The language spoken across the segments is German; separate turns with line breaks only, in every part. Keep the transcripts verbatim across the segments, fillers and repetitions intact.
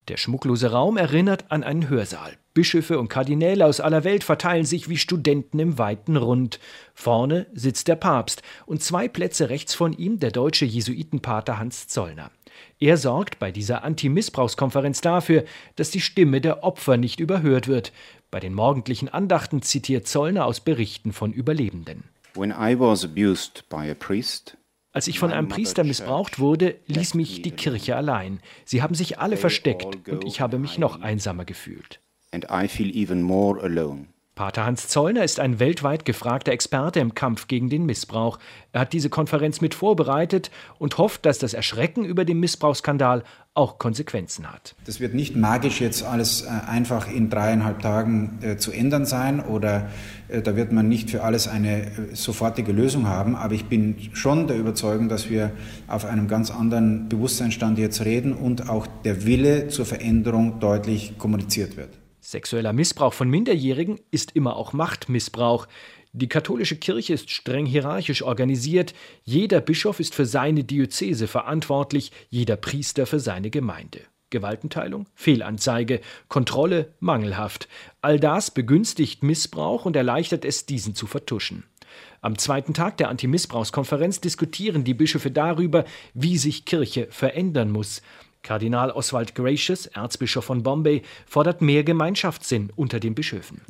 Der schmucklose Raum erinnert an einen Hörsaal. Bischöfe und Kardinäle aus aller Welt verteilen sich wie Studenten im weiten Rund. Vorne sitzt der Papst und zwei Plätze rechts von ihm der deutsche Jesuitenpater Hans Zollner. Er sorgt bei dieser Anti-Missbrauchskonferenz dafür, dass die Stimme der Opfer nicht überhört wird. Bei den morgendlichen Andachten zitiert Zollner aus Berichten von Überlebenden.
When I was abused by a priest,
Als ich von einem Priester missbraucht wurde, ließ mich die Kirche allein. Sie haben sich alle versteckt und ich habe mich noch einsamer gefühlt.
and I feel even more alone.
Pater Hans Zollner ist ein weltweit gefragter Experte im Kampf gegen den Missbrauch. Er hat diese Konferenz mit vorbereitet und hofft, dass das Erschrecken über den Missbrauchsskandal auch Konsequenzen hat.
Das wird nicht magisch jetzt alles äh, einfach in dreieinhalb Tagen äh, zu ändern sein oder äh, da wird man nicht für alles eine äh, sofortige Lösung haben. Aber ich bin schon der Überzeugung, dass wir auf einem ganz anderen Bewusstseinsstand jetzt reden und auch der Wille zur Veränderung deutlich kommuniziert wird.
Sexueller Missbrauch von Minderjährigen ist immer auch Machtmissbrauch. Die katholische Kirche ist streng hierarchisch organisiert. Jeder Bischof ist für seine Diözese verantwortlich, jeder Priester für seine Gemeinde. Gewaltenteilung, Fehlanzeige, Kontrolle, mangelhaft. All das begünstigt Missbrauch und erleichtert es, diesen zu vertuschen. Am zweiten Tag der Anti-Missbrauchskonferenz diskutieren die Bischöfe darüber, wie sich Kirche verändern muss. Kardinal Oswald Gracious, Erzbischof von Bombay, fordert mehr Gemeinschaftssinn unter den Bischöfen.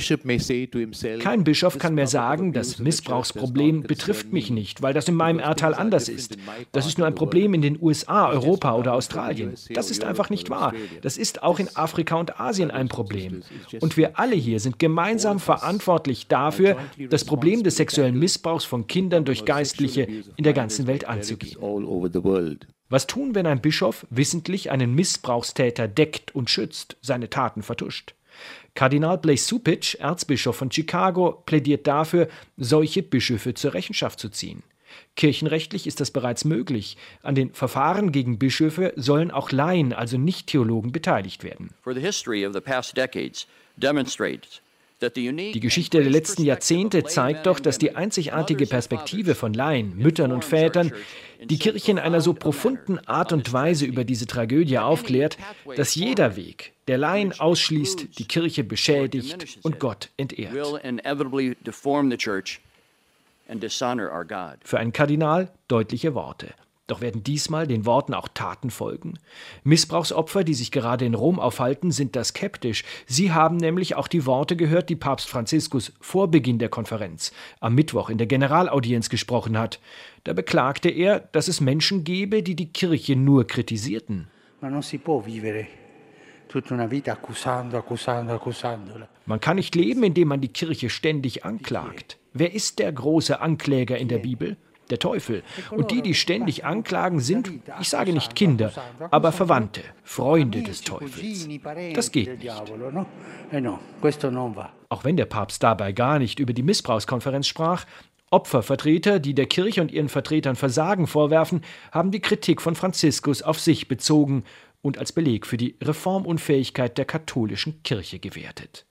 Kein Bischof kann mehr sagen, das Missbrauchsproblem betrifft mich nicht, weil das in meinem Erdteil anders ist. Das ist nur ein Problem in den U S A, Europa oder Australien. Das ist einfach nicht wahr. Das ist auch in Afrika und Asien ein Problem. Und wir alle hier sind gemeinsam verantwortlich dafür, das Problem des sexuellen Missbrauchs von Kindern durch Geistliche in der ganzen Welt anzugehen. Was tun, wenn ein Bischof wissentlich einen Missbrauchstäter deckt und schützt, seine Taten vertuscht? Kardinal Blase Cupich, Erzbischof von Chicago, plädiert dafür, solche Bischöfe zur Rechenschaft zu ziehen. Kirchenrechtlich ist das bereits möglich. An den Verfahren gegen Bischöfe sollen auch Laien, also Nicht-Theologen, beteiligt werden. Die Geschichte der letzten Jahrzehnte zeigt doch, dass die einzigartige Perspektive von Laien, Müttern und Vätern die Kirche in einer so profunden Art und Weise über diese Tragödie aufklärt, dass jeder Weg, der Laien ausschließt, die Kirche beschädigt und Gott entehrt. Für einen Kardinal deutliche Worte. Doch werden diesmal den Worten auch Taten folgen? Missbrauchsopfer, die sich gerade in Rom aufhalten, sind da skeptisch. Sie haben nämlich auch die Worte gehört, die Papst Franziskus vor Beginn der Konferenz am Mittwoch in der Generalaudienz gesprochen hat. Da beklagte er, dass es Menschen gebe, die die Kirche nur kritisierten. Man kann nicht leben, indem man die Kirche ständig anklagt. Wer ist der große Ankläger in der Bibel? Der Teufel. Und die, die ständig anklagen, sind, ich sage nicht Kinder, aber Verwandte, Freunde des Teufels. Das geht nicht. Auch wenn der Papst dabei gar nicht über die Missbrauchskonferenz sprach, Opfervertreter, die der Kirche und ihren Vertretern Versagen vorwerfen, haben die Kritik von Franziskus auf sich bezogen und als Beleg für die Reformunfähigkeit der katholischen Kirche gewertet.